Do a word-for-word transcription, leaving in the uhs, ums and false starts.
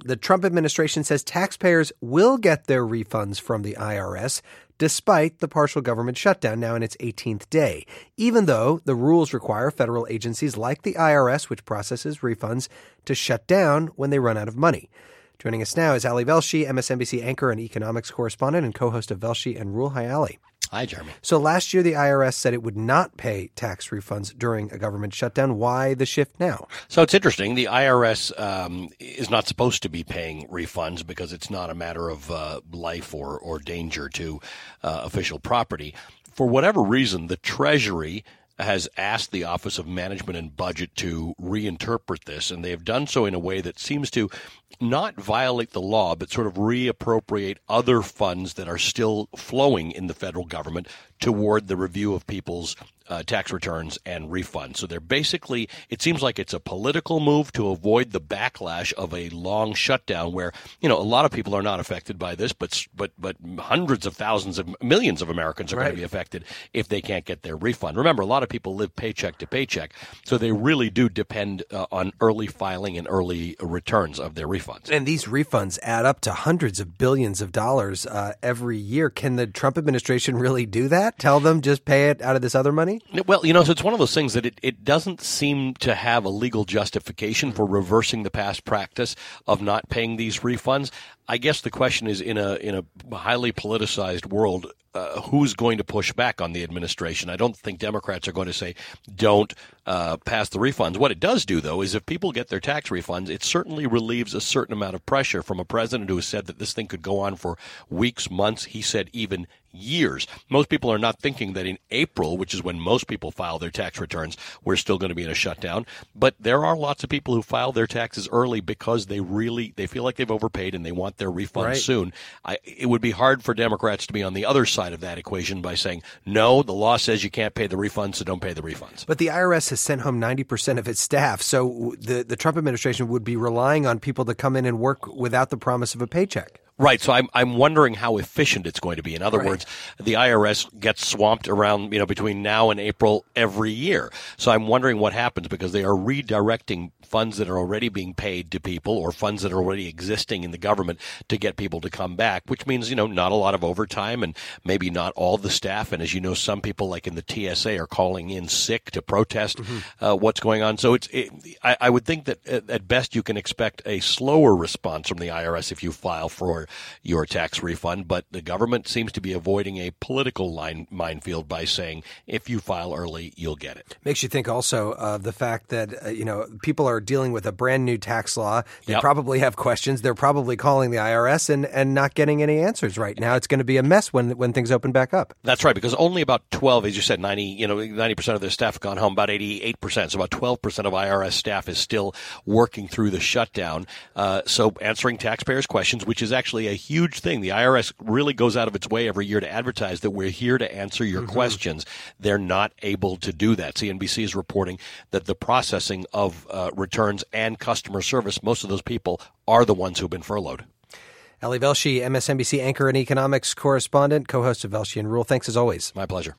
the Trump administration says taxpayers will get their refunds from the I R S despite the partial government shutdown now in its eighteenth day, even though the rules require federal agencies like the I R S, which processes refunds, to shut down when they run out of money. Joining us now is Ali Velshi, M S N B C anchor and economics correspondent and co-host of Velshi and Rule. Hi, Ali. Hi, Jeremy. So last year, the I R S said it would not pay tax refunds during a government shutdown. Why the shift now? So it's interesting. The I R S um, is not supposed to be paying refunds because it's not a matter of uh, life or, or danger to uh, official property. For whatever reason, the Treasury has asked the Office of Management and Budget to reinterpret this, and they have done so in a way that seems to not violate the law, but sort of reappropriate other funds that are still flowing in the federal government toward the review of people's uh, tax returns and refunds. So they're basically, it seems like it's a political move to avoid the backlash of a long shutdown where, you know, a lot of people are not affected by this, but but but hundreds of thousands of millions of Americans are right. going to be affected if they can't get their refund. Remember, a lot of people live paycheck to paycheck, so they really do depend uh, on early filing and early returns of their refunds. And these refunds add up to hundreds of billions of dollars uh, every year. Can the Trump administration really do that? Tell them just pay it out of this other money? Well, you know, so it's one of those things that it, it doesn't seem to have a legal justification for reversing the past practice of not paying these refunds. I guess the question is, in a in a highly politicized world, uh, who's going to push back on the administration? I don't think Democrats are going to say, don't uh, pass the refunds. What it does do, though, is if people get their tax refunds, it certainly relieves a certain amount of pressure from a president who has said that this thing could go on for weeks, months. He said even years. Most people are not thinking that in April, which is when most people file their tax returns, we're still going to be in a shutdown. But there are lots of people who file their taxes early because they really, they feel like they've overpaid and they want their refunds right. soon. I, it would be hard for Democrats to be on the other side of that equation by saying, no, the law says you can't pay the refunds, so don't pay the refunds. But the I R S has sent home ninety percent of its staff, so the, the Trump administration would be relying on people to come in and work without the promise of a paycheck. Right. So I'm I'm wondering how efficient it's going to be. In other right. words, the I R S gets swamped around, you know, between now and April every year. So I'm wondering what happens because they are redirecting funds that are already being paid to people or funds that are already existing in the government to get people to come back, which means, you know, not a lot of overtime and maybe not all the staff. And as you know, some people like in the T S A are calling in sick to protest mm-hmm. uh, what's going on. So it's it, I, I would think that at, at best you can expect a slower response from the I R S if you file for your tax refund, but the government seems to be avoiding a political line minefield by saying if you file early, you'll get it. Makes you think also of the fact that, uh, you know, people are dealing with a brand new tax law. They yep. probably have questions. They're probably calling the I R S and, and not getting any answers right now. It's going to be a mess when when things open back up. That's right, because only about twelve, as you said, ninety, you know, ninety percent of their staff have gone home, about eighty-eight percent. So about twelve percent of I R S staff is still working through the shutdown. Uh, so answering taxpayers' questions, which is actually a huge thing. The I R S really goes out of its way every year to advertise that we're here to answer your mm-hmm. questions. They're not able to do that. C N B C is reporting that the processing of uh, returns and customer service, most of those people are the ones who've been furloughed. Ali Velshi, M S N B C anchor and economics correspondent, co-host of Velshi and Rule. Thanks as always. My pleasure.